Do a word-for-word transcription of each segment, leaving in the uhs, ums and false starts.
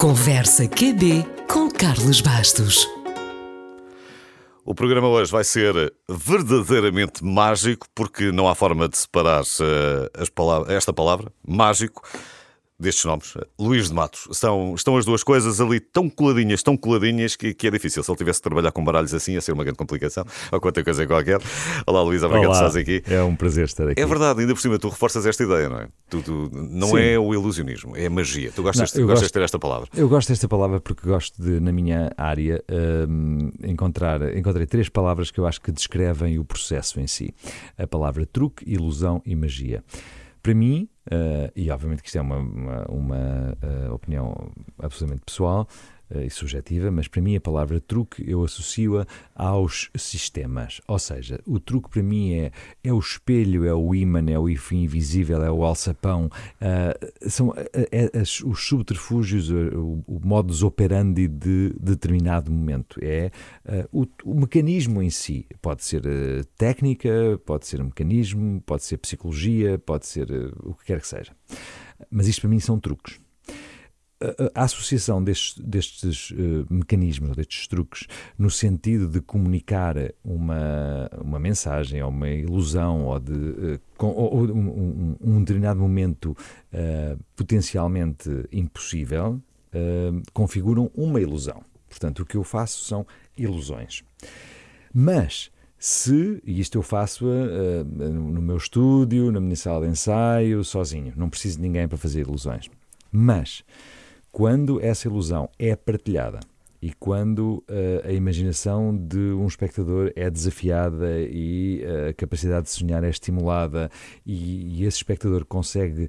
Conversa Q B com Carlos Bastos. O programa hoje vai ser verdadeiramente mágico, porque não há forma de separar uh, as palavras, esta palavra, mágico, destes nomes. Luís de Matos. São, estão as duas coisas ali tão coladinhas, tão coladinhas, que, que é difícil. Se ele tivesse que trabalhar com baralhos assim, ia ser uma grande complicação, ou qualquer coisa qualquer. Olá, Luís, obrigado por estás aqui. É um prazer estar aqui. É verdade, ainda por cima tu reforças esta ideia, não é? Tu, tu, não Sim. É o ilusionismo, é a magia. Tu gostas, não, tu gostas gosto, de ter esta palavra? Eu gosto desta palavra porque gosto de, na minha área, um, encontrar, encontrei três palavras que eu acho que descrevem o processo em si. A palavra truque, ilusão e magia. Para mim, uh, e obviamente que isto é uma, uma, uma uh, opinião absolutamente pessoal uh, e subjetiva, mas para mim a palavra truque eu associo-a aos sistemas. Ou seja, o truque para mim é, é o espelho, é o ímã, é o fio invisível, é o alçapão, uh, são uh, é, as, os subterfúgios, uh, o, o modus operandi de determinado momento. É uh, o, o mecanismo em si. Pode ser uh, técnica, pode ser um mecanismo, pode ser psicologia, pode ser uh, o que quer que seja. Mas isto para mim são truques. A associação destes, destes uh, mecanismos, destes truques, no sentido de comunicar uma, uma mensagem ou uma ilusão ou de uh, com, ou, ou, um, um determinado momento uh, potencialmente impossível, uh, configuram uma ilusão. Portanto, o que eu faço são ilusões. Mas se, e isto eu faço uh, no meu estúdio, na minha sala de ensaio, sozinho, não preciso de ninguém para fazer ilusões. Mas quando essa ilusão é partilhada e quando uh, a imaginação de um espectador é desafiada e uh, a capacidade de sonhar é estimulada e, e esse espectador consegue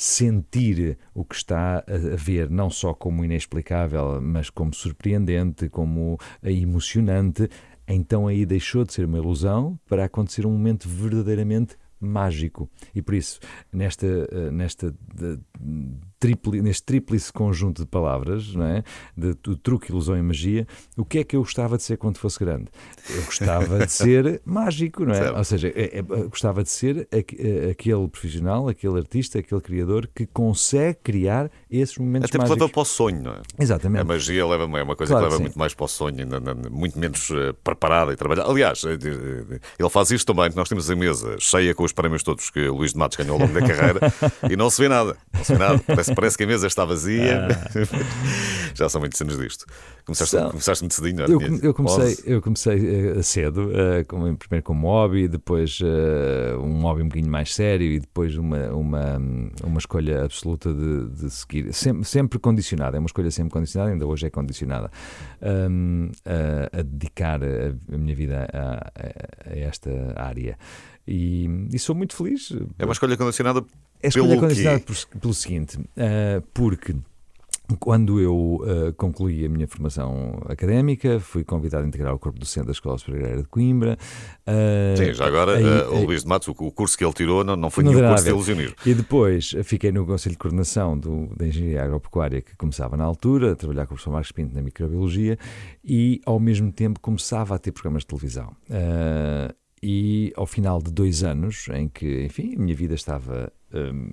sentir o que está a ver, não só como inexplicável, mas como surpreendente, como emocionante, então aí deixou de ser uma ilusão para acontecer um momento verdadeiramente mágico. E por isso, nesta, nesta de, tripli, neste tríplice conjunto de palavras, não é? de, de truque, ilusão e magia, o que é que eu gostava de ser quando fosse grande? Eu gostava de ser mágico, não é? Certo. Ou seja, é, é, gostava de ser a, a, aquele profissional, aquele artista, aquele criador que consegue criar esses momentos Até mágicos. Até leva para o sonho, não é? Exatamente. A magia leva, é uma coisa Claro que leva que muito mais para o sonho, ainda, ainda, muito menos uh, preparada e trabalhada. Aliás, uh, uh, ele faz isto também, nós temos a mesa cheia com os prémios todos que o Luís de Matos ganhou ao longo da carreira e não se vê nada. Não se vê nada. Parece, parece que a mesa está vazia. Ah. Já são muitos anos disto. Começaste, São... começaste muito cedinho, eu, eu comecei, eu comecei uh, cedo, uh, como, primeiro como hobby, depois uh, um hobby um bocadinho mais sério e depois uma, uma, uma escolha absoluta de, de seguir, sempre, sempre condicionada, é uma escolha sempre condicionada, ainda hoje é condicionada, um, a, a dedicar a, a minha vida a, a, a esta área. E, e sou muito feliz. É uma escolha condicionada pelo É escolha quê? condicionada por, pelo seguinte, uh, porque quando eu uh, concluí a minha formação académica, fui convidado a integrar o corpo docente da Escola Superior Agrária de Coimbra. Uh, Sim, já agora, aí, uh, o aí, Luís de Matos, o, o curso que ele tirou não, não foi não nenhum curso de ilusionismo. E depois fiquei no Conselho de Coordenação do, da Engenharia Agropecuária, que começava na altura, a trabalhar com o professor Marcos Pinto na microbiologia e, ao mesmo tempo, começava a ter programas de televisão. Uh, E ao final de dois anos, em que, enfim, a minha vida estava um,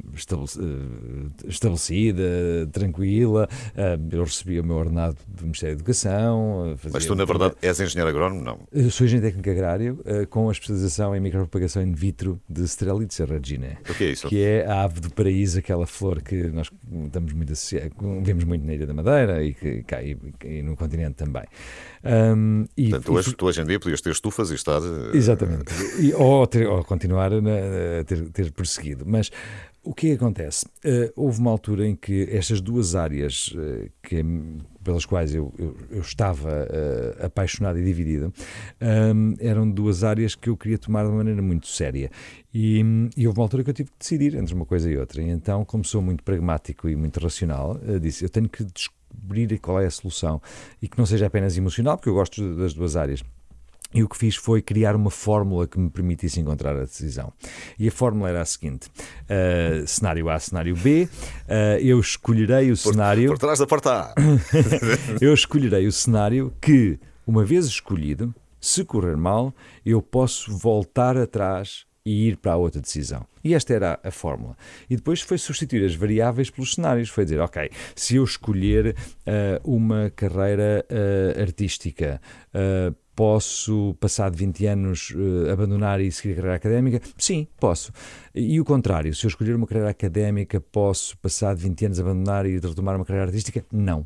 estabelecida, tranquila, um, eu recebia o meu ordenado do Ministério da Educação. Mas tu, na verdade, és engenheiro agrónomo, não? Eu sou engenheiro técnico agrário, uh, com a especialização em micropropagação in vitro de Strelitzia cereaginae. O que é isso? Que é a ave do paraíso, aquela flor que nós estamos muito associados, vemos muito na Ilha da Madeira e, que, cá, e, e no continente também. Um, e, Portanto, tu, hoje, tu hoje em dia podias ter estufas e estar... Exatamente. E, ou, ter, ou continuar a, a ter, ter perseguido. Mas o que acontece? Uh, houve uma altura em que estas duas áreas uh, que, pelas quais eu, eu, eu estava uh, apaixonado e dividido um, eram duas áreas que eu queria tomar de uma maneira muito séria. E, e houve uma altura que eu tive que decidir entre uma coisa e outra. E então, como sou muito pragmático e muito racional, uh, disse, eu tenho que descobrir qual é a solução e que não seja apenas emocional, porque eu gosto das duas áreas. E o que fiz foi criar uma fórmula que me permitisse encontrar a decisão. E a fórmula era a seguinte, uh, cenário A, cenário B, uh, eu escolherei o por, cenário... Por trás da porta A. Eu escolherei o cenário que, uma vez escolhido, se correr mal, eu posso voltar atrás e ir para a outra decisão. E esta era a, a fórmula. E depois foi substituir as variáveis pelos cenários. Foi dizer, ok, se eu escolher uh, uma carreira uh, artística, uh, posso, passado vinte anos, uh, abandonar e seguir a carreira académica? Sim, posso. E o contrário, se eu escolher uma carreira académica, posso, passado vinte anos, abandonar e retomar uma carreira artística? Não.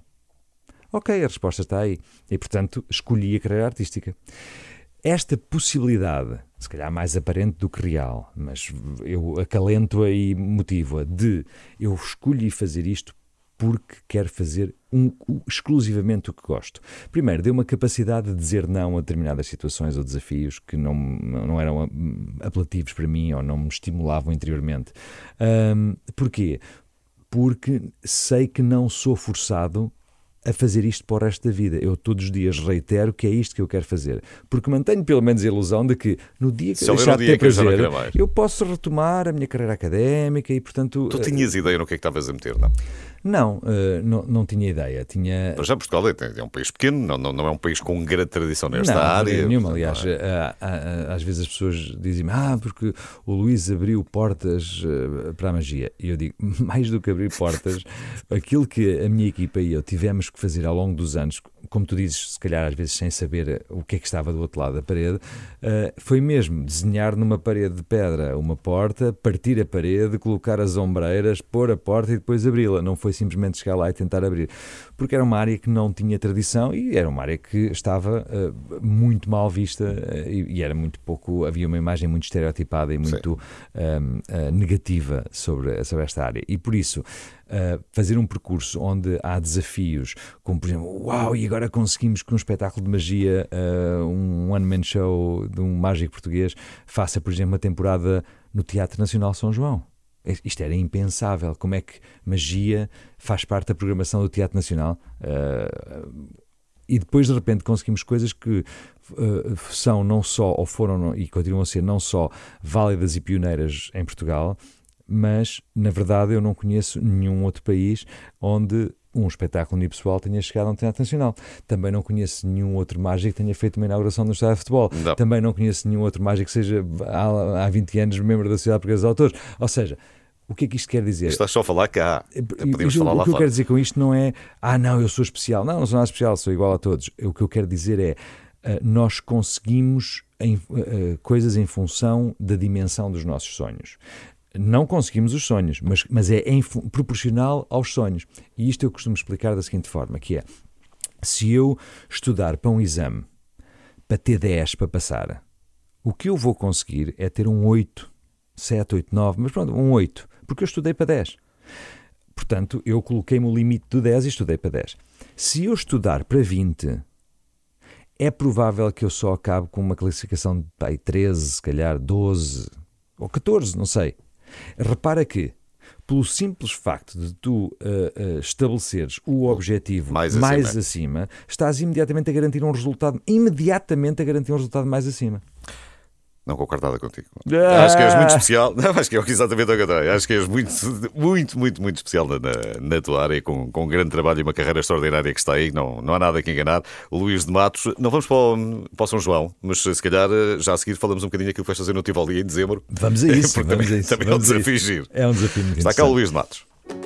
Ok, a resposta está aí. E, portanto, escolhi a carreira artística. Esta possibilidade, se calhar mais aparente do que real, mas eu acalento-a e motivo-a, de eu escolhi fazer isto porque quero fazer um, exclusivamente o que gosto. Primeiro, deu uma capacidade de dizer não a determinadas situações ou desafios que não, não eram apelativos para mim ou não me estimulavam interiormente. Um, porquê? Porque sei que não sou forçado a fazer isto para o resto da vida. Eu todos os dias reitero que é isto que eu quero fazer. Porque mantenho pelo menos a ilusão de que no dia que eu deixar de ter prazer, eu, eu posso retomar a minha carreira académica e, portanto... Tu tinhas uh, ideia no que é que estavas a meter, não? Não, uh, não, não tinha ideia. Tinha... Mas já Portugal é, é um país pequeno, não, não, não é um país com grande tradição nesta não, área. Não, nenhuma. Aliás, é? a, a, a, às vezes as pessoas dizem-me, ah, porque o Luís abriu portas uh, para a magia. E eu digo, mais do que abrir portas, aquilo que a minha equipa e eu tivemos que fazer ao longo dos anos, como tu dizes, se calhar às vezes sem saber o que é que estava do outro lado da parede, uh, foi mesmo desenhar numa parede de pedra uma porta, partir a parede, colocar as ombreiras, pôr a porta e depois abri-la. Não foi simplesmente chegar lá e tentar abrir. Porque era uma área que não tinha tradição e era uma área que estava uh, muito mal vista uh, e, e era muito pouco, havia uma imagem muito estereotipada e muito um, uh, negativa sobre, sobre esta área. E por isso, Uh, fazer um percurso onde há desafios, como por exemplo, uau, e agora conseguimos que um espetáculo de magia, uh, um one-man show de um mágico português, faça, por exemplo, uma temporada no Teatro Nacional São João. Isto era impensável. Como é que magia faz parte da programação do Teatro Nacional? Uh, e depois, de repente, conseguimos coisas que uh, são não só, ou foram e continuam a ser não só válidas e pioneiras em Portugal, mas, na verdade, eu não conheço nenhum outro país onde um espetáculo unipessoal tenha chegado a um Teatro Nacional. Também não conheço nenhum outro mágico que tenha feito uma inauguração no estádio de futebol. Não. Também não conheço nenhum outro mágico que seja há, há vinte anos membro da Sociedade Portuguesa de Autores. Ou seja, o que é que isto quer dizer? Estás só a falar cá. Podemos e, falar o, lá o que eu fora. quero dizer com isto não é ah não, eu sou especial. Não, não sou nada especial, sou igual a todos. O que eu quero dizer é uh, nós conseguimos em, uh, coisas em função da dimensão dos nossos sonhos. Não conseguimos os sonhos, mas, mas é em, proporcional aos sonhos. E isto eu costumo explicar da seguinte forma, que é, se eu estudar para um exame, para ter dez para passar, o que eu vou conseguir é ter um oito, sete, oito, nove, mas pronto, um oito, porque eu estudei para dez. Portanto, eu coloquei-me o limite do dez e estudei para dez. Se eu estudar para vinte, é provável que eu só acabe com uma classificação de pai, treze, se calhar doze ou catorze, não sei. Repara que, pelo simples facto de tu uh, uh, estabeleceres o objetivo mais, mais acima. acima, estás imediatamente a garantir um resultado, imediatamente a garantir um resultado mais acima. Não concordo nada contigo. Ah. Acho que és muito especial. Não, acho que é exatamente o contrário. Acho que és muito, muito, muito, muito especial na, na tua área, com, com um grande trabalho e uma carreira extraordinária que está aí. Não, não há nada que enganar. O Luís de Matos. Não vamos para o, para o São João, mas se calhar já a seguir falamos um bocadinho daquilo que vais fazer no Tivoli em dezembro. Vamos a isso. Porque vamos também, a isso, também vamos é um desafio giro. É um desafio muito Está cá o Luís de Matos.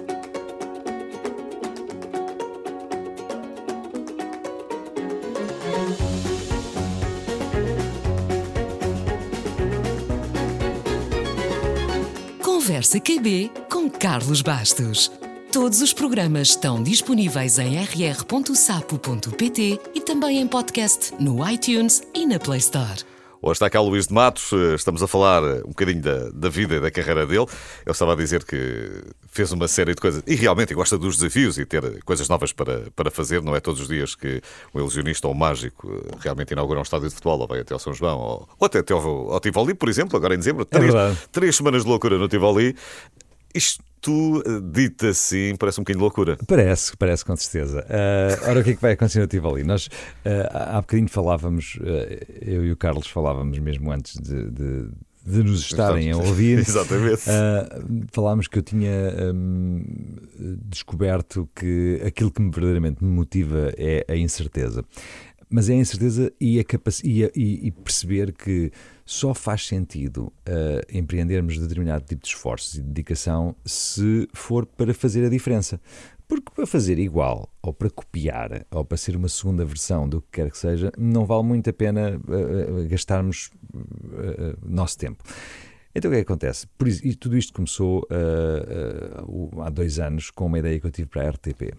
Conversa Q B com Carlos Bastos. Todos os programas estão disponíveis em r r ponto sapo ponto p t e também em podcast no iTunes e na Play Store. Hoje está cá o Luís de Matos, estamos a falar um bocadinho da, da vida e da carreira dele. Ele estava a dizer que fez uma série de coisas e realmente gosta dos desafios e ter coisas novas para, para fazer. Não é todos os dias que um ilusionista ou um mágico realmente inaugura um estádio de futebol ou vai até ao São João ou, ou até, até ao, ao Tivoli, por exemplo, agora em dezembro. Três, é três semanas de loucura no Tivoli. Isto, dito assim, parece um bocadinho de loucura. Parece, parece com certeza. Uh, ora, o que é que vai acontecer no Tivoli? Nós, uh, há bocadinho falávamos, uh, eu e o Carlos falávamos mesmo antes de, de, de nos estarem a ouvir. Exatamente. Uh, falámos que eu tinha um, descoberto que aquilo que me verdadeiramente me motiva é a incerteza. mas é a incerteza e, a capac- e, a, e, e perceber que só faz sentido uh, empreendermos determinado tipo de esforços e dedicação se for para fazer a diferença. Porque para fazer igual, ou para copiar, ou para ser uma segunda versão do que quer que seja, não vale muito a pena uh, gastarmos uh, uh, nosso tempo. Então o que é que acontece? Por isso, e tudo isto começou uh, uh, há dois anos com uma ideia que eu tive para a R T P.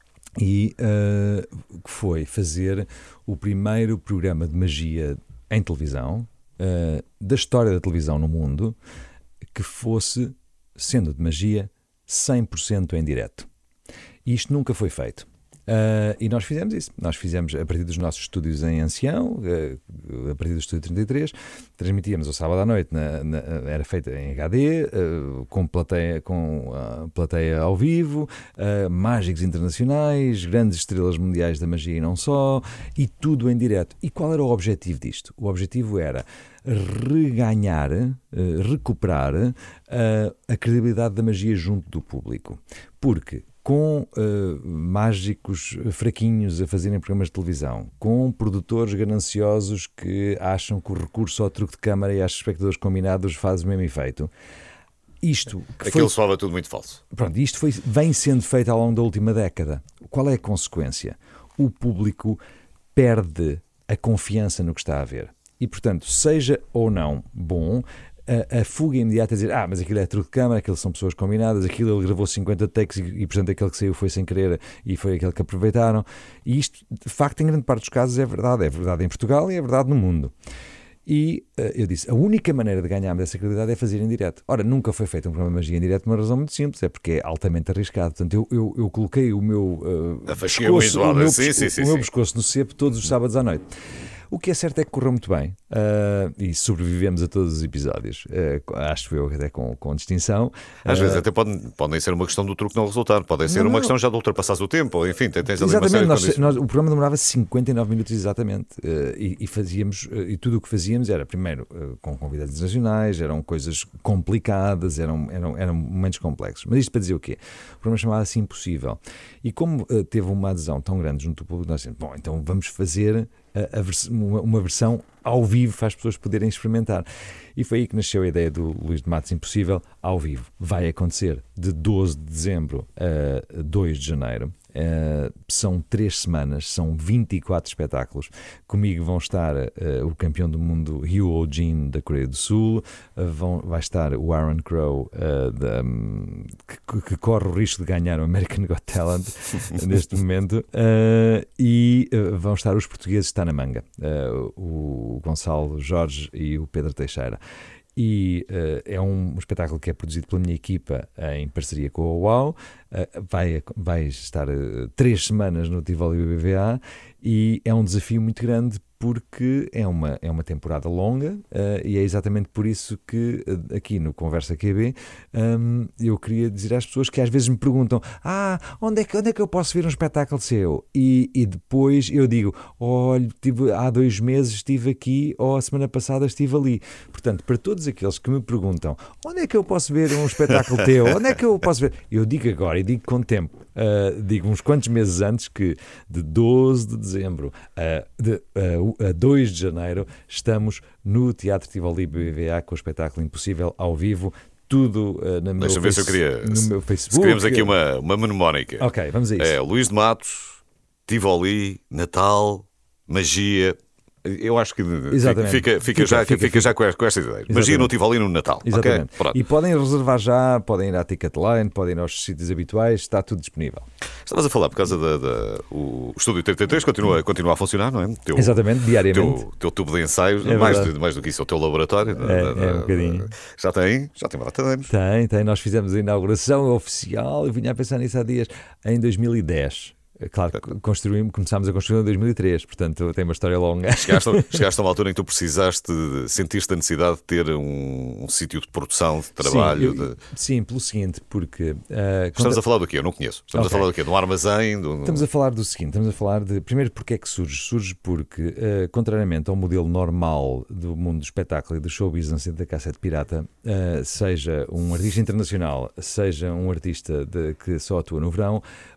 E uh, que foi fazer o primeiro programa de magia em televisão, uh, da história da televisão no mundo, que fosse, sendo de magia, cem por cento em direto. E isto nunca foi feito. Uh, e nós fizemos isso. Nós fizemos a partir dos nossos estúdios em Ancião, uh, a partir do estúdio trinta e três, transmitíamos ao sábado à noite, na, na, era feita em H D, uh, com, plateia, com uh, plateia ao vivo, uh, mágicos internacionais, grandes estrelas mundiais da magia e não só, e tudo em direto. E qual era o objetivo disto? O objetivo era reganhar, uh, recuperar uh, a credibilidade da magia junto do público. Porque com uh, mágicos fraquinhos a fazerem programas de televisão, com produtores gananciosos que acham que o recurso ao truque de câmara e às espectadores combinados faz o mesmo efeito. Isto que Aquilo foi, soava tudo muito falso. Pronto, isto foi, vem sendo feito ao longo da última década. Qual é a consequência? O público perde a confiança no que está a ver. E, portanto, seja ou não bom, A, a fuga imediata a dizer, ah, mas aquilo é truque de câmara, aquilo são pessoas combinadas, aquilo ele gravou cinquenta takes e, e portanto aquele que saiu foi sem querer e foi aquele que aproveitaram. E isto, de facto, em grande parte dos casos é verdade. É verdade em Portugal e é verdade no mundo. E uh, eu disse, a única maneira de ganharmos essa credibilidade é fazer em direto. Ora, nunca foi feito um programa de magia em direto por uma razão muito simples, é porque é altamente arriscado. Portanto, eu, eu, eu coloquei o meu, uh, a pescoço, o meu, sim, sim, o sim, meu sim. pescoço no cepo todos os sábados à noite. O que é certo é que correu muito bem uh, e sobrevivemos a todos os episódios, uh, acho eu até com, com distinção. Às uh, vezes até podem, podem ser uma questão do truque não resultar, podem ser não, uma não. questão já de ultrapassar o tempo, ou enfim, tens ali Exatamente, uma série nós, de nós, o programa demorava cinquenta e nove minutos exatamente uh, e, e fazíamos, uh, e tudo o que fazíamos era primeiro uh, com convidados nacionais, eram coisas complicadas, eram, eram, eram momentos complexos. Mas isto para dizer o quê? O programa chamava-se Impossível. E como uh, teve uma adesão tão grande junto do público, nós dissemos, bom, então vamos fazer a, a vers- uma, uma versão ao vivo para as pessoas poderem experimentar. E foi aí que nasceu a ideia do Luís de Matos Impossível ao vivo. Vai acontecer de doze de dezembro a dois de janeiro. Uh, são três semanas, são vinte e quatro espetáculos. Comigo vão estar uh, o campeão do mundo Hugh Ojin da Coreia do Sul, uh, vão, vai estar o Aaron Crow uh, da, um, que, que corre o risco de ganhar o American Got Talent neste momento, uh, e uh, vão estar os portugueses de Tanamanga, uh, o Gonçalo Jorge e o Pedro Teixeira. E uh, é um espetáculo que é produzido pela minha equipa em parceria com a UAU. Uh, vai, vai estar uh, três semanas no Tivoli B B V A e é um desafio muito grande porque é uma, é uma temporada longa uh, e é exatamente por isso que uh, aqui no Conversa Q B um, eu queria dizer às pessoas que às vezes me perguntam, ah, onde é que, onde é que eu posso ver um espetáculo seu? E, e depois eu digo, olha, tive, há dois meses estive aqui ou a semana passada estive ali. Portanto, para todos aqueles que me perguntam, onde é que eu posso ver um espetáculo teu? Onde é que eu posso ver? Eu digo agora e digo com tempo. Uh, digo uns quantos meses antes que de doze de dezembro a, de, a, a dois de janeiro estamos no Teatro Tivoli B B V A com o espetáculo Impossível ao vivo, tudo uh, na meu Deixa ver se eu queria, no meu Facebook. Se queremos aqui uma, uma mnemónica. Ok, vamos a isso. É Luís de Matos, Tivoli, Natal, magia. Eu acho que Exatamente. fica, fica, Fica, já, fica, fica, fica. já com esta ideia. Exatamente. Magia no Tivoli e no Natal. Exatamente. Okay? Pronto. E podem reservar já, podem ir à Ticketline, podem ir aos sítios habituais, está tudo disponível. Estavas a falar por causa da. da o Estúdio trinta e três continua, continua a funcionar, não é? Teu, Exatamente, diariamente. Teu, teu tubo de ensaios, É mais, verdade. do, mais do que isso, é o teu laboratório. É, é um bocadinho. Já tem, já tem uma data de anos. Tem, tem. Nós fizemos a inauguração oficial, eu vinha a pensar nisso há dias, em dois mil e dez. Claro que construímos, começámos a construir em dois mil e três, portanto tem uma história longa. Chegaste, chegaste a uma altura em que tu precisaste, de, sentiste a necessidade de ter um, um sítio de produção, de trabalho. Sim, eu, de... sim pelo seguinte, porque... Uh, Estamos conta... a falar do quê? Eu não conheço. Estamos Okay. a falar do quê? De um armazém? De um... Estamos a falar do seguinte, estamos a falar de... Primeiro, porque é que surge? Surge porque, uh, contrariamente ao modelo normal do mundo do espetáculo e do show business e da cassete pirata, uh, seja um artista internacional, seja um artista de, que só atua no verão,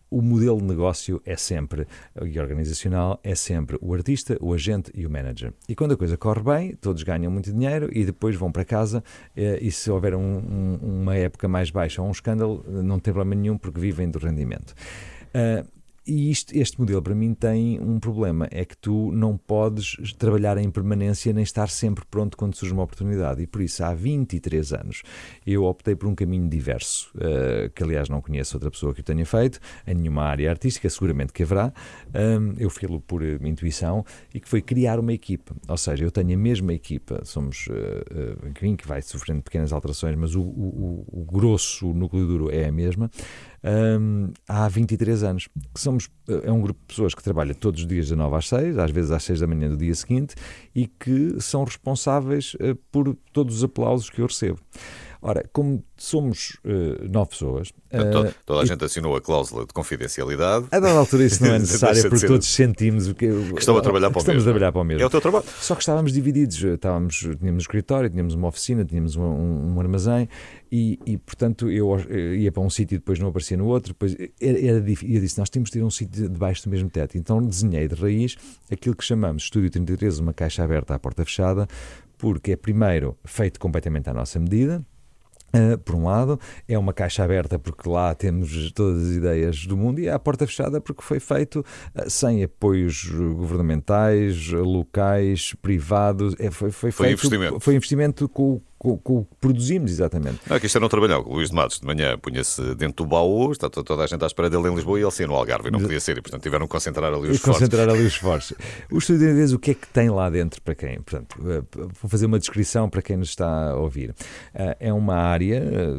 o modelo de negócio é sempre, e organizacional, é sempre o artista, o agente e o manager. E quando a coisa corre bem, todos ganham muito dinheiro e depois vão para casa e se houver um, um, uma época mais baixa ou um escândalo, não tem problema nenhum porque vivem do rendimento. Uh, E isto, este modelo para mim tem um problema, é que tu não podes trabalhar em permanência nem estar sempre pronto quando surge uma oportunidade, e por isso há vinte e três anos eu optei por um caminho diverso, uh, que aliás não conheço outra pessoa que o tenha feito em nenhuma área artística, seguramente que haverá. Um, eu fui-lo por uh, intuição, e que foi criar uma equipa, ou seja, eu tenho a mesma equipa, somos uh, uh, que vai sofrendo pequenas alterações, mas o, o, o grosso, o núcleo duro é a mesma. Um, há vinte e três anos, que somos, é um grupo de pessoas que trabalha todos os dias das nove às seis, às vezes às seis da manhã do dia seguinte, e que são responsáveis uh, por todos os aplausos que eu recebo. Ora, como somos uh, nove pessoas... Uh, toda, toda a e, gente assinou a cláusula de confidencialidade. A dada altura isso não é necessário, porque todos sentimos o que, que estão a trabalhar para o mesmo. A trabalhar para o mesmo. É o teu trabalho. Só que estávamos divididos. Estávamos, tínhamos um escritório, tínhamos uma oficina, tínhamos um, um armazém e, e, portanto, eu ia para um sítio e depois não aparecia no outro. Depois era, era difícil. E eu disse, nós temos de ter um sítio debaixo do mesmo teto. Então desenhei de raiz aquilo que chamamos Estúdio trinta e três, uma caixa aberta à porta fechada, porque é, primeiro, feito completamente à nossa medida. Uh, por um lado, é uma caixa aberta porque lá temos todas as ideias do mundo, e é a porta fechada porque foi feito uh, sem apoios governamentais, locais, privados. É, foi, foi, foi feito, investimento. Foi investimento com, com, com o que produzimos, exatamente. Não, aqui isto era um trabalhão. O Luís de Matos de manhã punha-se dentro do baú, está toda a gente à espera dele em Lisboa, e ele saía no Algarve, e não podia ser, e portanto tiveram que concentrar ali os esforços. Concentrar ali os esforços. O Estúdio trinta e três, o que é que tem lá dentro para quem? Portanto, vou fazer uma descrição para quem nos está a ouvir. É uma área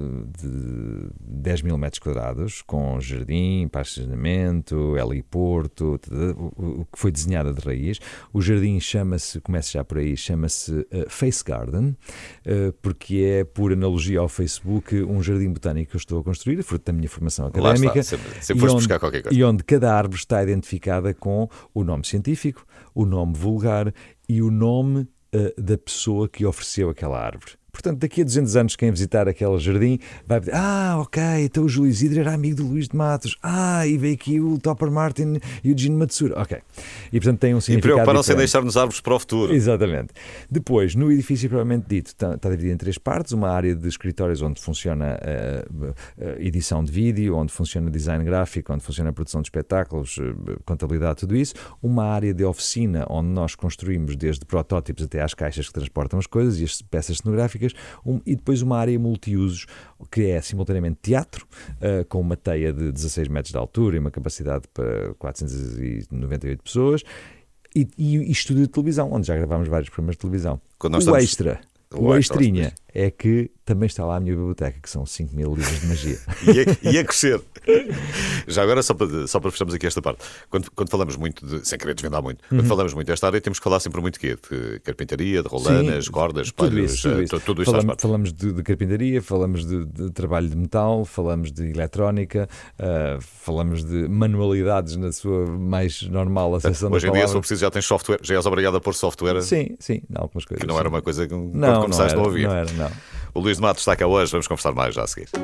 de dez mil metros quadrados, com jardim, para estacionamento, heliporto, o que foi desenhada de raiz. O jardim chama-se, começa já por aí, chama-se uh, Face Garden, uh, porque é, por analogia ao Facebook, um jardim botânico que eu estou a construir, fruto da minha formação académica. Lá está, sempre, sempre foste onde, buscar qualquer coisa. E onde cada árvore está identificada com o nome científico, o nome vulgar e o nome uh, da pessoa que ofereceu aquela árvore. Portanto, daqui a duzentos anos, quem visitar aquele jardim vai dizer, ah, ok, então o Júlio Isidro era amigo do Luís de Matos. Ah, e veio aqui o Topper Martin e o Gene Matsura. Ok. E, portanto, tem um significado. E preocuparam-se em deixar-nos árvores para o futuro. Exatamente. Depois, no edifício propriamente dito, está, está dividido em três partes. Uma área de escritórios onde funciona a, a edição de vídeo, onde funciona design gráfico, onde funciona a produção de espetáculos, contabilidade, tudo isso. Uma área de oficina, onde nós construímos desde protótipos até às caixas que transportam as coisas e as peças cenográficas. Um, e depois uma área multiusos, que é simultaneamente teatro, uh, com uma teia de dezasseis metros de altura e uma capacidade para quatrocentas e noventa e oito pessoas, e, e, e estúdio de televisão, onde já gravámos vários programas de televisão. Quando nós o estamos... extra, o, o extrinha, é que também está lá a minha biblioteca, que são cinco mil livros de magia. E a, e a crescer. Já agora, só para, só para fecharmos aqui esta parte, quando, quando falamos muito, de, sem querer desvendar muito, uhum. quando falamos muito desta área, temos que falar sempre muito de quê? De carpintaria, de rolanas, Sim, cordas, espelhos, tudo, tudo, isso. tudo isto falamos, faz parte. Falamos de, de carpintaria, falamos de, de trabalho de metal, falamos de eletrónica, uh, falamos de manualidades na sua mais normal acessão. Hoje em dia, se for preciso, já tens software, já és obrigado a pôr software. Sim, sim, algumas coisas. Que não sim. era uma coisa que não, quando começaste não, era, não havia. Não era, não. O Luís de Matos está cá hoje, vamos conversar mais já a seguir.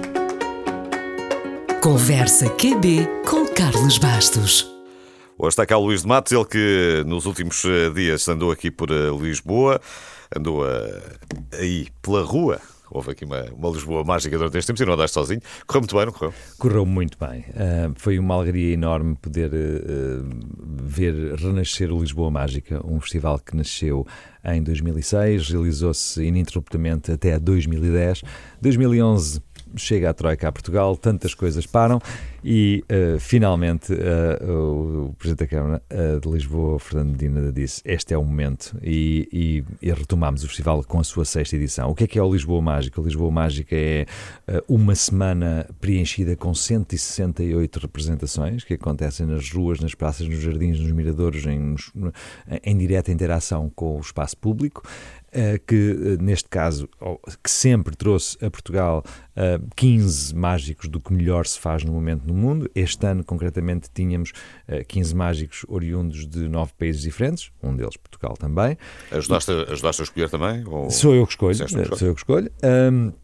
Conversa Q B com Carlos Bastos. Hoje está cá o Luís de Matos, ele que nos últimos dias andou aqui por Lisboa, andou aí pela rua. Houve aqui uma, uma Lisboa mágica durante este tempo, e não andaste sozinho. Correu muito bem, não correu? Correu muito bem. Uh, foi uma alegria enorme poder uh, ver renascer o Lisboa Mágica, um festival que nasceu em dois mil e seis, realizou-se ininterruptamente até dois mil e dez. dois mil e onze chega a Troika a Portugal, tantas coisas param e uh, finalmente uh, o, o Presidente da Câmara uh, de Lisboa, Fernando Medina, disse este é o momento e, e, e retomámos o festival com a sua sexta edição. O que é que é o Lisboa Mágica? O Lisboa Mágica é uh, uma semana preenchida com cento e sessenta e oito representações que acontecem nas ruas, nas praças, nos jardins, nos miradores, em, em direta interação com o espaço público. Uh, que uh, neste caso, oh, que sempre trouxe a Portugal uh, quinze mágicos do que melhor se faz no momento no mundo. Este ano, concretamente, tínhamos uh, quinze mágicos oriundos de nove países diferentes, um deles Portugal também. Ajudaste, ajudaste a escolher também? Ou... Sou eu que escolho, sou eu que escolho. Um,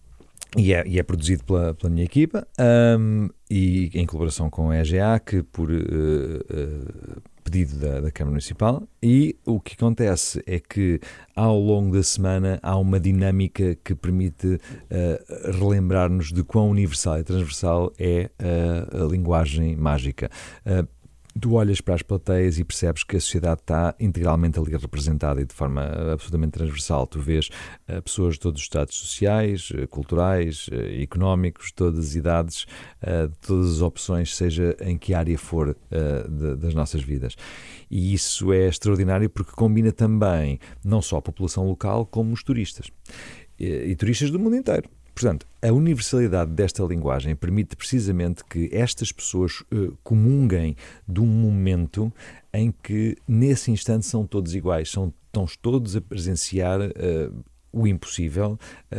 E é, e é produzido pela, pela minha equipa um, e em colaboração com a E G A, que por uh, uh, pedido da, da Câmara Municipal. E o que acontece é que ao longo da semana há uma dinâmica que permite uh, relembrar-nos de quão universal e transversal é uh, a linguagem mágica. Uh, Tu olhas para as plateias e percebes que a sociedade está integralmente ali representada e de forma absolutamente transversal. Tu vês uh, pessoas de todos os estados sociais, uh, culturais, uh, económicos, de todas as idades, uh, de todas as opções, seja em que área for uh, de, das nossas vidas. E isso é extraordinário porque combina também não só a população local como os turistas. E, e turistas do mundo inteiro. Portanto, a universalidade desta linguagem permite precisamente que estas pessoas uh, comunguem de um momento em que, nesse instante, são todos iguais, são, estão todos a presenciar uh, o impossível,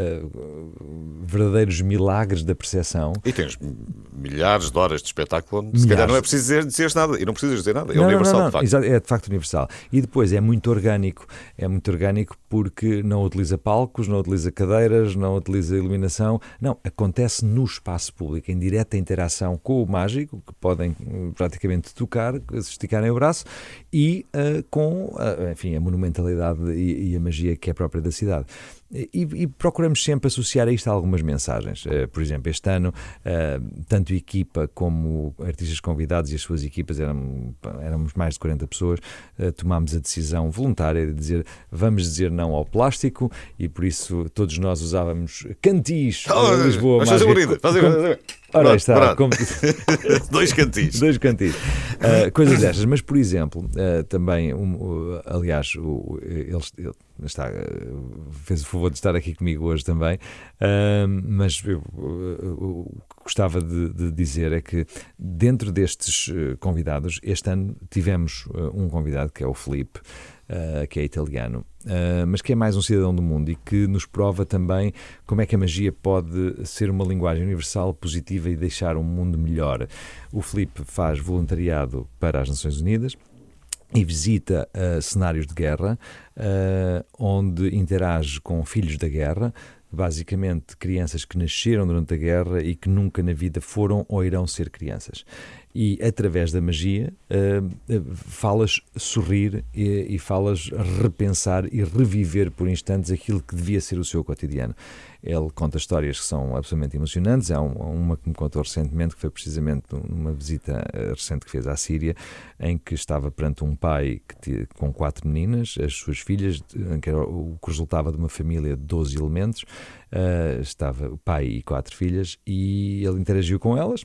uh, verdadeiros milagres da percepção. E tens milhares de horas de espetáculo onde, se calhar, não é preciso dizer, dizer nada, e não precisas dizer nada, é não, universal, não, não, de facto. Exato, é de facto universal. E depois é muito orgânico, é muito orgânico porque não utiliza palcos, não utiliza cadeiras, não utiliza iluminação, não, acontece no espaço público, em direta interação com o mágico, que podem praticamente tocar, esticarem o braço, e uh, com, uh, enfim, a monumentalidade e, e a magia que é própria da cidade. E, e procuramos sempre associar a isto a algumas mensagens. Uh, por exemplo, este ano, uh, tanto a equipa como artistas convidados e as suas equipas, eram, éramos mais de quarenta pessoas, uh, tomámos a decisão voluntária de dizer, vamos dizer não ao plástico, e por isso todos nós usávamos cantis oh, em Lisboa. Mas fazer bonita, fazer bonita. Ora, está. Como... Dois cantis. Dois cantis. Uh, coisas destas. Mas, por exemplo, uh, também, um, uh, aliás, uh, ele, ele está, uh, fez o favor de estar aqui comigo hoje também, uh, mas eu uh, uh, gostava de, de dizer é que dentro destes uh, convidados, este ano tivemos uh, um convidado que é o Filipe, Uh, que é italiano, uh, mas que é mais um cidadão do mundo e que nos prova também como é que a magia pode ser uma linguagem universal, positiva e deixar um mundo melhor. O Filipe faz voluntariado para as Nações Unidas e visita uh, cenários de guerra, uh, onde interage com filhos da guerra, basicamente crianças que nasceram durante a guerra e que nunca na vida foram ou irão ser crianças. E através da magia uh, falas sorrir e, e falas repensar e reviver por instantes aquilo que devia ser o seu cotidiano. Ele conta histórias que são absolutamente emocionantes. Há uma que me contou recentemente, que foi precisamente numa visita recente que fez à Síria, em que estava perante um pai que tinha, com quatro meninas, as suas filhas, que era o que resultava de uma família de doze elementos. Uh, estava o pai e quatro filhas, e ele interagiu com elas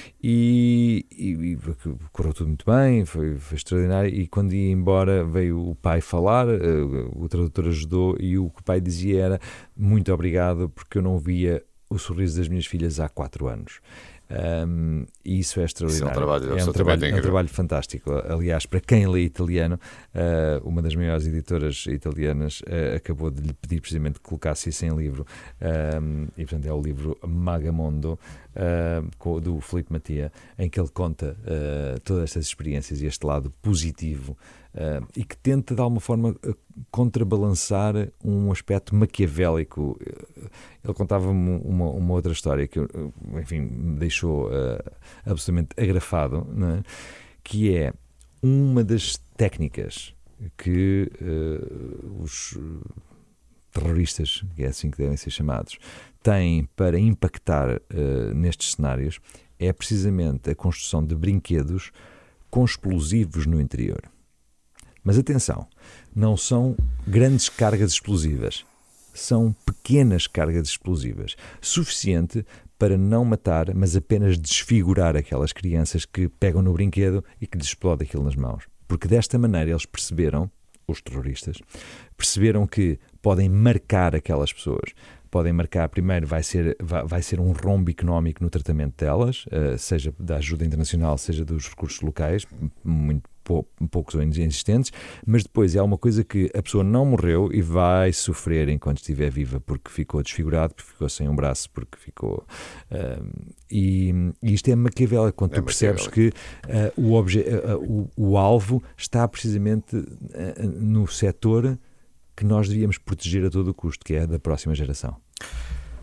e, e, e correu tudo muito bem, foi, foi extraordinário. E quando ia embora veio o pai falar, uh, o tradutor ajudou, e o que o pai dizia era: muito obrigado, porque eu não via o sorriso das minhas filhas há quatro anos. Um, e isso é extraordinário. Isso é um trabalho, é um trabalho, é um trabalho fantástico. Aliás, para quem lê italiano, uh, uma das maiores editoras italianas uh, acabou de lhe pedir precisamente que colocasse isso em livro, um, e portanto é o livro Magamondo, uh, do Filipe Mattia, em que ele conta uh, todas estas experiências e este lado positivo, uh, e que tenta de alguma forma uh, contrabalançar um aspecto maquiavélico. Ele contava-me uma, uma outra história que, enfim, me deixou uh, absolutamente agrafado, não é? Que é uma das técnicas que uh, os terroristas, que é assim que devem ser chamados, têm para impactar uh, nestes cenários, é precisamente a construção de brinquedos com explosivos no interior. Mas atenção, não são grandes cargas explosivas, são pequenas cargas explosivas, suficiente para não matar, mas apenas desfigurar aquelas crianças que pegam no brinquedo e que lhes explode aquilo nas mãos. Porque desta maneira eles perceberam, os terroristas, perceberam que podem marcar aquelas pessoas. Podem marcar, primeiro vai ser, vai, vai ser um rombo económico no tratamento delas, uh, seja da ajuda internacional, seja dos recursos locais, muito pou, poucos ou inexistentes, mas depois é uma coisa que a pessoa não morreu e vai sofrer enquanto estiver viva, porque ficou desfigurado, porque ficou sem um braço, porque ficou... Uh, e, e isto é maquiavélico, quando é tu percebes que uh, o, obje, uh, uh, o, o alvo está precisamente uh, no setor que nós devíamos proteger a todo o custo, que é da próxima geração.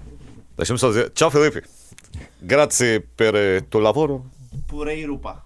Deixa-me só dizer, tchau Filipe. Grazie per il tuo lavoro. Pura Europa.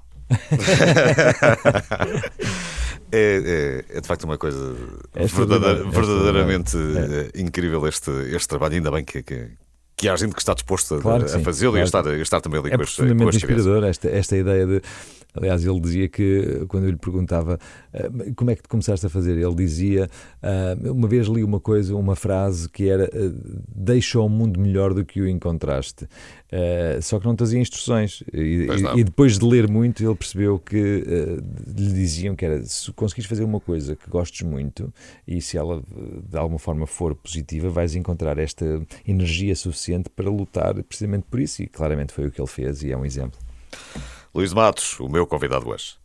É, é, é de facto uma coisa É verdadeira, é verdadeiramente é. incrível este, este trabalho. Ainda bem que, que, que há gente que está disposto a, Claro que a sim, fazê-lo claro. e a estar, a estar também ali É com as, com profundamente as crianças. inspirador esta, esta ideia de. Aliás, ele dizia que, quando eu lhe perguntava uh, como é que tu começaste a fazer, ele dizia, uh, uma vez li uma coisa, uma frase que era uh, deixa o mundo melhor do que o encontraste. Uh, só que não trazia instruções. E, e, e depois de ler muito, ele percebeu que uh, lhe diziam que era, se conseguires fazer uma coisa que gostes muito e se ela de alguma forma for positiva, vais encontrar esta energia suficiente para lutar precisamente por isso. E claramente foi o que ele fez e é um exemplo. Luís de Matos, o meu convidado hoje.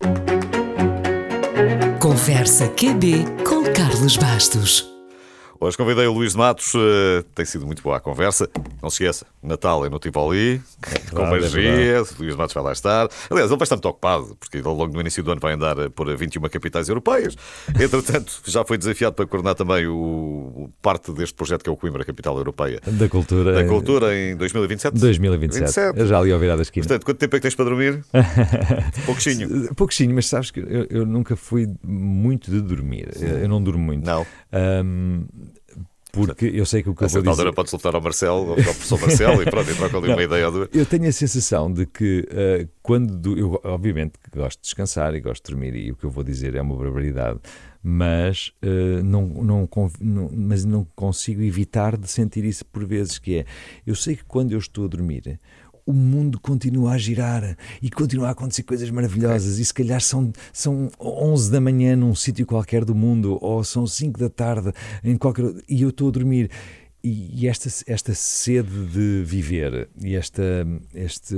Conversa Q B com Carlos Bastos. Hoje convidei o Luís de Matos, uh, tem sido muito boa a conversa. Não se esqueça, Natal é no Tivoli, é com magia, é o Luís de Matos vai lá estar. Aliás, ele vai estar muito ocupado, porque ao longo do início do ano vai andar por vinte e uma capitais europeias. Entretanto, já foi desafiado para coordenar também o, o parte deste projeto que é o Coimbra, Capital Europeia Da Cultura. Da Cultura em dois mil e vinte e sete. dois mil e vinte e sete. vinte e sete. Eu já ali ao virar da esquina. Portanto, quanto tempo é que tens para dormir? Pouquinho. Pouquinho, mas sabes que eu, eu nunca fui muito de dormir. Eu, eu não durmo muito. Não. Um, Porque eu sei que o que a eu vou dizer... altura podes soltar ao Marcelo, ao professor Marcelo, e pronto, e troca ali uma ideia ou duas. Eu tenho a sensação de que uh, quando... Eu, obviamente, gosto de descansar e gosto de dormir, e o que eu vou dizer é uma barbaridade, mas, uh, não, não, não, mas não consigo evitar de sentir isso por vezes, que é... Eu sei que quando eu estou a dormir... o mundo continua a girar e continua a acontecer coisas maravilhosas e se calhar são, são onze da manhã num sítio qualquer do mundo ou são cinco da tarde em qualquer... e eu estou a dormir e, e esta, esta sede de viver e esta, este,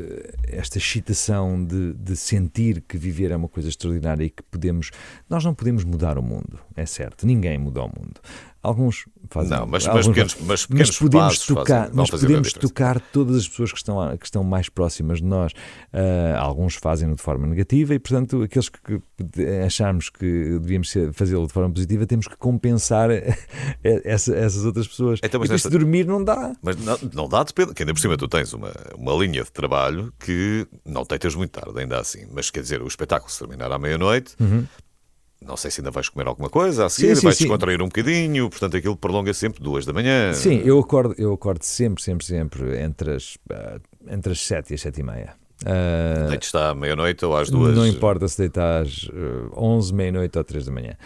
esta excitação de, de sentir que viver é uma coisa extraordinária e que podemos... Nós não podemos mudar o mundo, é certo, ninguém muda o mundo. Alguns fazem. Não, mas, alguns mas pequenos, mas pequenos mas podemos passos tocar, fazem, mas podemos tocar todas as pessoas que estão, que estão mais próximas de nós. Uh, alguns fazem-no de forma negativa e, portanto, aqueles que, que acharmos que devíamos fazê-lo de forma positiva, temos que compensar essa, essas outras pessoas. Então, mas e nesta... se dormir não dá. Mas não, não dá, depende. Que ainda por cima tu tens uma, uma linha de trabalho que não teitas muito tarde, ainda assim. Mas quer dizer, o espetáculo se terminar à meia-noite. Uhum. Não sei se ainda vais comer alguma coisa a seguir, sim, sim, vais sim. descontrair um bocadinho, portanto aquilo prolonga sempre duas da manhã. Sim, eu acordo, eu acordo sempre, sempre, sempre entre as, uh, entre as sete e as sete e meia. Uh, Deites está à meia-noite ou às duas? Não importa se deitar às uh, onze, meia-noite ou três da manhã.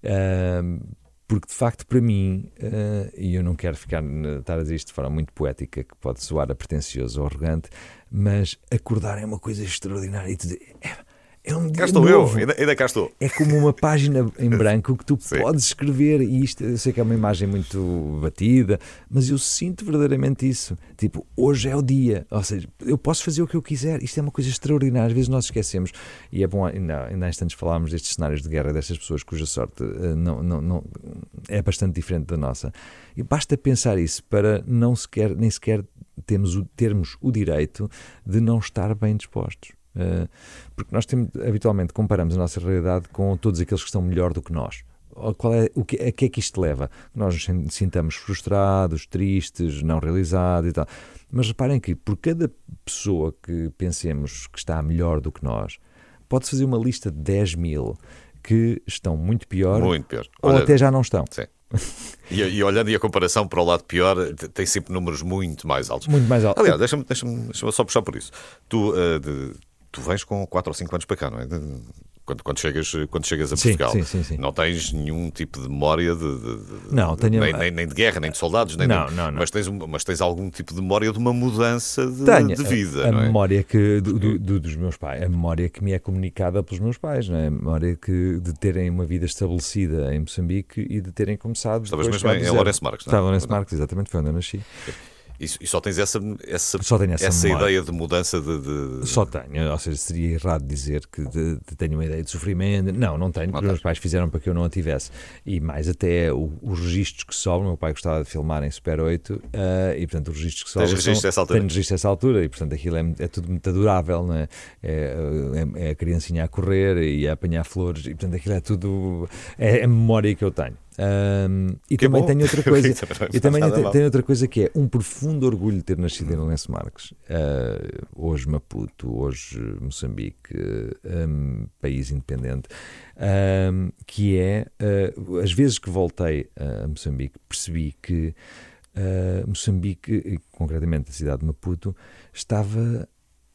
Uh, porque de facto para mim, uh, e eu não quero ficar, estar a dizer isto de forma muito poética, que pode soar a pretencioso ou arrogante, mas acordar é uma coisa extraordinária e dizer... É, É um dia cá estou novo. eu, ainda, ainda cá estou. É como uma página em branco que tu Sim. podes escrever, e isto, eu sei que é uma imagem muito batida, mas eu sinto verdadeiramente isso. Tipo, hoje é o dia, ou seja, eu posso fazer o que eu quiser. Isto é uma coisa extraordinária. Às vezes nós esquecemos, e é bom, ainda, ainda há instantes falámos destes cenários de guerra, destas pessoas cuja sorte uh, não, não, não, é bastante diferente da nossa. E basta pensar isso para não sequer, nem sequer termos o, termos o direito de não estar bem dispostos. Uh, porque nós temos, habitualmente comparamos a nossa realidade com todos aqueles que estão melhor do que nós. Qual é, o que, a que é que isto leva? Nós nos sintamos frustrados, tristes, não realizados e tal. Mas reparem que por cada pessoa que pensemos que está melhor do que nós, pode-se fazer uma lista de dez mil que estão muito pior, muito pior. ou Olha, até já não estão. Sim. E, e olhando e a comparação para o lado pior, tem sempre números muito mais altos. Muito mais altos. Aliás, deixa-me, deixa-me, deixa-me só puxar por isso. Tu... Uh, de, Tu vens com quatro ou cinco anos para cá, não é? Quando, quando, chegas, quando chegas a sim, Portugal, sim, sim, sim. não tens nenhum tipo de memória de, de, de, não, tenho... nem, nem, nem de guerra, nem de soldados, nem não, de... não, não. Mas, tens, mas tens algum tipo de memória de uma mudança de, tenho. de vida. A, a não é? memória que, do, do, do, dos meus pais, a memória que me é comunicada pelos meus pais, não é? A memória que, de terem uma vida estabelecida em Moçambique e de terem começado. Estavas mesmo em Lourenço Marques, não é? Estava em Lourenço Marques, exatamente, foi onde eu nasci. E, e só tens essa, essa, só tenho essa, essa memória. ideia de mudança de, de... Só tenho, ou seja, seria errado dizer que de, de tenho uma ideia de sofrimento. Não, não tenho, porque os meus pais fizeram para que eu não a tivesse. E mais até o, os registros que sobram, meu pai gostava de filmar em Super oito, uh, e portanto os registros que sobram... Tens registro dessa altura? Tenho registro dessa altura, e portanto aquilo é, é tudo muito adorável, não é? É, é, é a criancinha a correr e a apanhar flores, e portanto aquilo é tudo... É a memória que eu tenho. Um, e que também bom. tenho outra coisa e também Nada tenho, mal. tenho outra coisa que é um profundo orgulho de ter nascido em Lourenço Marques. Uh, hoje Maputo, hoje Moçambique, um, país independente, um, que é uh, as vezes que voltei a Moçambique percebi que uh, Moçambique, e concretamente a cidade de Maputo, estava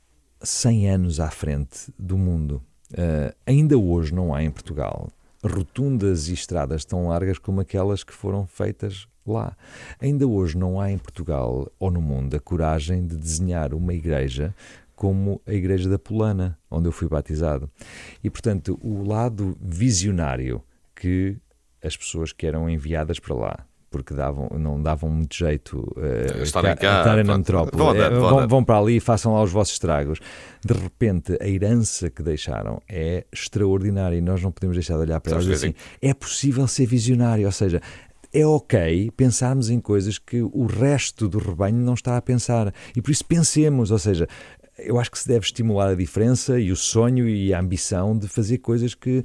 cem anos à frente do mundo. Uh, ainda hoje não há em Portugal rotundas e estradas tão largas como aquelas que foram feitas lá. Ainda hoje não há em Portugal ou no mundo a coragem de desenhar uma igreja como a Igreja da Polana, onde eu fui batizado. E, portanto, o lado visionário que as pessoas que eram enviadas para lá, porque davam, não davam muito jeito uh, estarem cá, estarem na pronto. metrópole, Vão andando, é, vão vão, andando. vão para ali e façam lá os vossos estragos. De repente, a herança que deixaram é extraordinária e nós não podemos deixar de olhar para elas e dizer assim, é possível ser visionário, ou seja, é ok pensarmos em coisas que o resto do rebanho não está a pensar e por isso pensemos, ou seja, eu acho que se deve estimular a diferença e o sonho e a ambição de fazer coisas que,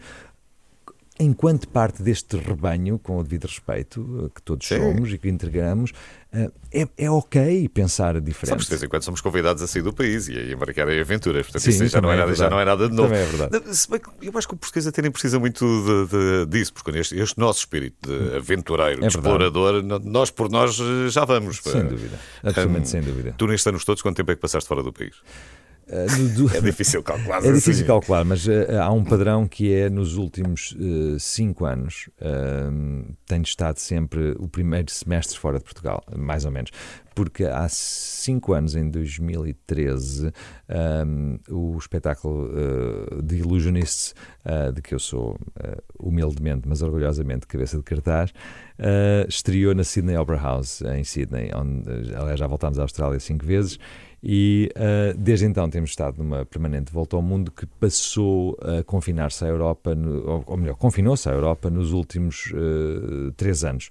enquanto parte deste rebanho, com o devido respeito, que todos Sim. somos e que integramos, é, é ok pensar diferente. Sabes, de vez em quando somos convidados a sair do país e a embarcar em aventuras, portanto Sim, isso já não, é também é nada, já não é nada de novo. Também é verdade. Se bem que eu acho que o português até nem precisa muito de, de, disso, porque este, este nosso espírito de aventureiro, de É verdade. explorador, nós por nós já vamos. Sem dúvida, absolutamente sem dúvida. Tu nestes anos todos, quanto tempo é que passaste fora do país? Uh, no, do... É difícil calcular. É difícil assim. calcular, mas uh, há um padrão que é nos últimos uh, cinco anos uh, tenho estado sempre o primeiro semestre fora de Portugal, mais ou menos, porque há cinco anos, em dois mil e treze, um, o espetáculo uh, The Illusionists, uh, de que eu sou uh, humildemente, mas orgulhosamente cabeça de cartaz, uh, estreou na Sydney Opera House, em Sydney, onde, aliás, já voltámos à Austrália cinco vezes. E uh, desde então temos estado numa permanente volta ao mundo que passou a confinar-se à Europa, no, ou, ou melhor, confinou-se à Europa nos últimos uh, três anos.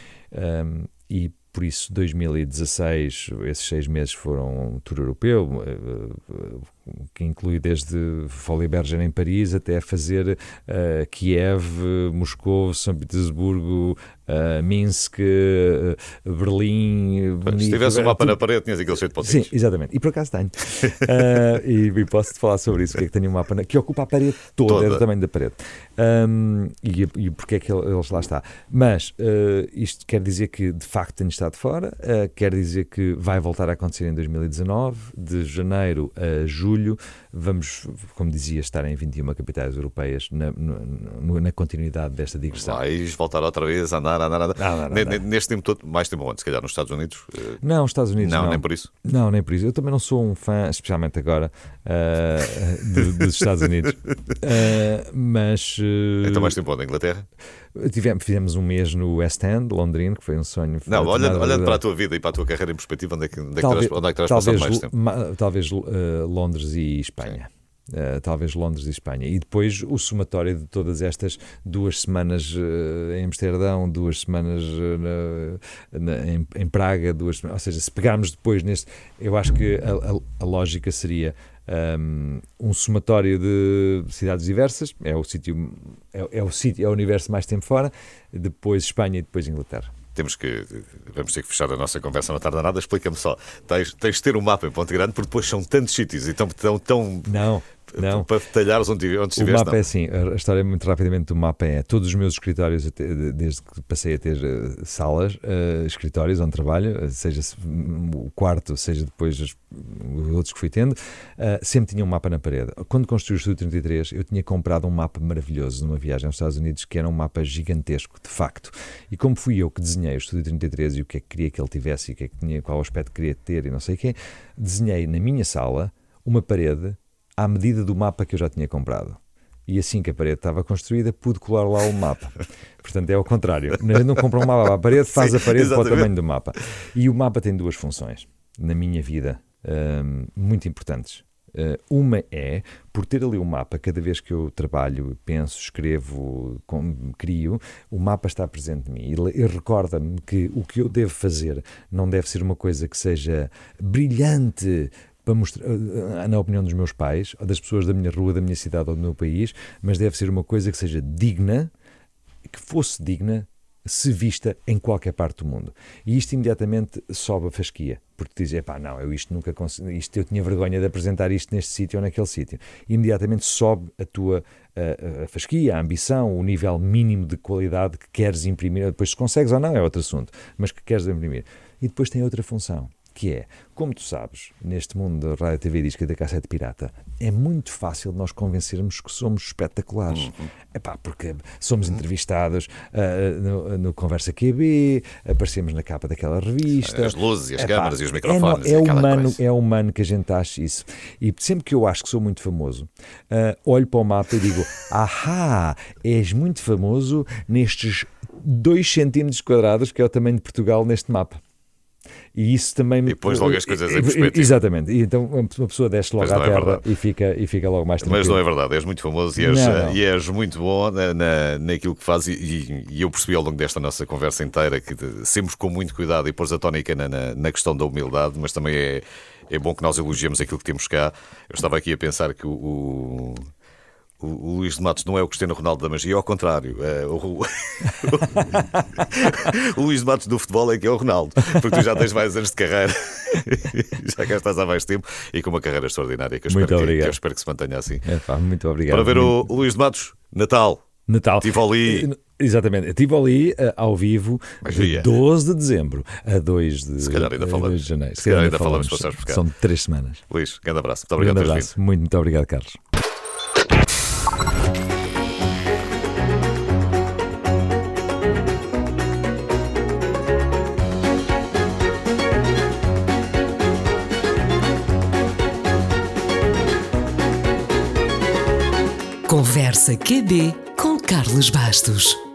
Um, e por isso, dois mil e dezasseis, esses seis meses foram um tour europeu, uh, uh, que inclui desde Folie Bergère em Paris até fazer uh, Kiev, Moscou, São Petersburgo, uh, Minsk, uh, Berlim. Se tivesse um mapa na parede, tinhas aquele cheio de pontinhos. Sim, exatamente. E por acaso tenho. uh, e, e posso-te falar sobre isso, porque é que tenho um mapa na, que ocupa a parede toda, Toda. é do tamanho da parede. Um, e, e porque é que ele, eles lá está. Mas uh, isto quer dizer que de facto tenho estado fora, uh, quer dizer que vai voltar a acontecer em dois mil e dezanove, de janeiro a julho. Vamos, como dizia, estar em vinte e uma capitais europeias na, na, na continuidade desta digressão. Vais voltar outra vez a andar, a andar, a andar. Não, não, não, N- não. n- Neste tempo todo, mais tempo onde? Se calhar nos Estados Unidos? Eh, Não, os Estados Unidos Não, não. nem por isso. Não, nem por isso. Eu também não sou um fã, especialmente agora, uh, de- dos Estados Unidos. Uh, mas... uh, Então mais tempo onde? Inglaterra? tivemos, fizemos um mês no West End, Londrino, que foi um sonho. Não, tornado olhando, olhando realidade. para a tua vida e para a tua carreira em perspectiva, onde é que, onde é que, Talvez, terás, onde é que terás passado talvez, mais tempo? ma- talvez uh, Londres e Espanha. Uh, talvez Londres e Espanha. E depois o somatório de todas estas duas semanas uh, em Amsterdão, duas semanas uh, na, na, em, em Praga, duas semanas. Ou seja, se pegarmos depois neste, eu acho que a, a, a lógica seria um, um somatório de cidades diversas, é o sítio, é, é o sítio, é o universo mais tempo fora, depois Espanha e depois Inglaterra. Temos que, vamos ter que fechar a nossa conversa, não tarda nada. Explica-me só, tens, tens de ter um mapa em Ponte Grande, porque depois são tantos sítios e tão, tão, tão Não, não. para detalhares onde, onde O estiveste. mapa Não. é assim, a história muito rapidamente do mapa é todos os meus escritórios, até- desde que passei a ter uh, salas, uh, escritórios onde trabalho, uh, seja se- o quarto, seja depois os, os outros que fui tendo, uh, sempre tinha um mapa na parede. Quando construí o Estúdio trinta e três, eu tinha comprado um mapa maravilhoso numa viagem aos Estados Unidos, que era um mapa gigantesco, de facto. E como fui eu que desenhei o Estúdio trinta e três e o que é que queria que ele tivesse e o que é que tinha, qual aspecto queria ter e não sei o quê, desenhei na minha sala uma parede à medida do mapa que eu já tinha comprado. E assim que a parede estava construída, pude colar lá o mapa. Portanto, é ao contrário. Não compra um mapa à parede, faz Sim, a parede para o exatamente. tamanho do mapa. E o mapa tem duas funções, na minha vida, hum, muito importantes. Uh, uma é, por ter ali um mapa, cada vez que eu trabalho, penso, escrevo, com, crio, o mapa está presente em mim. Ele, ele recorda-me que o que eu devo fazer não deve ser uma coisa que seja brilhante, para mostrar, na opinião dos meus pais, ou das pessoas da minha rua, da minha cidade ou do meu país, mas deve ser uma coisa que seja digna, que fosse digna se vista em qualquer parte do mundo. E isto imediatamente sobe a fasquia, porque diz, epá, não, eu isto nunca consegui, isto eu tinha vergonha de apresentar isto neste sítio ou naquele sítio. E imediatamente sobe a tua a, a fasquia, a ambição, o nível mínimo de qualidade que queres imprimir. Depois se consegues ou não é outro assunto, mas que queres imprimir. E depois tem outra função, que é, como tu sabes, neste mundo da rádio, T V disco e da cassete pirata, é muito fácil nós convencermos que somos espetaculares. Uhum. Epá, porque somos entrevistados uh, no, no Conversa Q B, aparecemos na capa daquela revista. As luzes e as Epá, câmaras e os microfones. É, é, e humano, coisa. é humano que a gente ache isso. E sempre que eu acho que sou muito famoso, uh, olho para o mapa e digo, ahá, és muito famoso nestes dois centímetros quadrados, que é o tamanho de Portugal neste mapa. E isso também... E depois logo as coisas em perspectiva. Exatamente. E então uma pessoa desce logo à é terra e fica, e fica logo mais tranquilo. Mas não é verdade, és muito famoso e és, Não, não. e és muito bom na, na, naquilo que fazes e, e eu percebi ao longo desta nossa conversa inteira que sempre com muito cuidado e pôs a tónica na, na, na questão da humildade, mas também é, é bom que nós elogiemos aquilo que temos cá. Eu estava aqui a pensar que o... o... O Luís de Matos não é o Cristiano Ronaldo da magia, ao contrário. É o... o Luís de Matos do futebol é que é o Ronaldo, porque tu já tens mais anos de carreira, já cá estás há mais tempo e com uma carreira extraordinária que eu, espero que, que, eu espero que se mantenha assim. É, pá, muito obrigado. Para ver muito... o Luís de Matos, Natal. Natal. Tivoli. Exatamente, Tivoli ao vivo de doze de dezembro a dois de, Se calhar ainda falamos. de janeiro. Se calhar ainda falamos, falamos por cá. São três semanas. Luís, grande abraço. Muito obrigado. Grande abraço. Muito, muito obrigado, Carlos. Conversa Q B com Carlos Bastos.